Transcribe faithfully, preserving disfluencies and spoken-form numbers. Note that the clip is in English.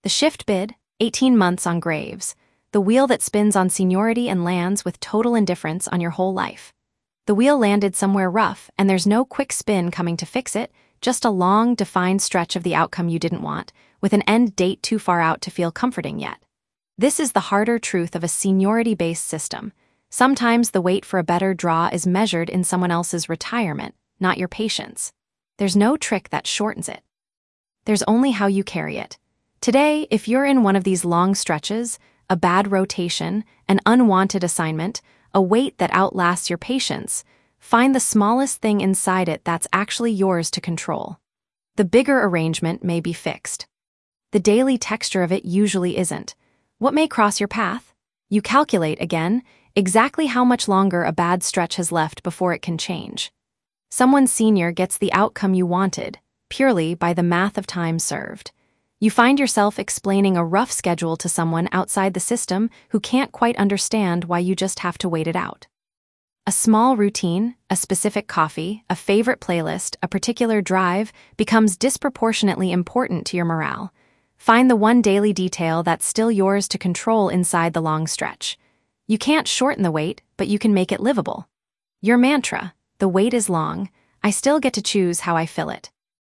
The shift bid, eighteen months on Graves, the wheel that spins on seniority and lands with total indifference on your whole life. The wheel landed somewhere rough, and there's no quick spin coming to fix it, just a long, defined stretch of the outcome you didn't want, with an end date too far out to feel comforting yet. This is the harder truth of a seniority-based system. Sometimes the wait for a better draw is measured in someone else's retirement, not your patience. There's no trick that shortens it. There's only how you carry it. Today, if you're in one of these long stretches, a bad rotation, an unwanted assignment, a wait that outlasts your patience, find the smallest thing inside it that's actually yours to control. The bigger arrangement may be fixed. The daily texture of it usually isn't. What may cross your path? You calculate, again, exactly how much longer a bad stretch has left before it can change. Someone senior gets the outcome you wanted, purely by the math of time served. You find yourself explaining a rough schedule to someone outside the system who can't quite understand why you just have to wait it out. A small routine, a specific coffee, a favorite playlist, a particular drive becomes disproportionately important to your morale. Find the one daily detail that's still yours to control inside the long stretch. You can't shorten the wait, but you can make it livable. Your mantra, the wait is long, I still get to choose how I fill it.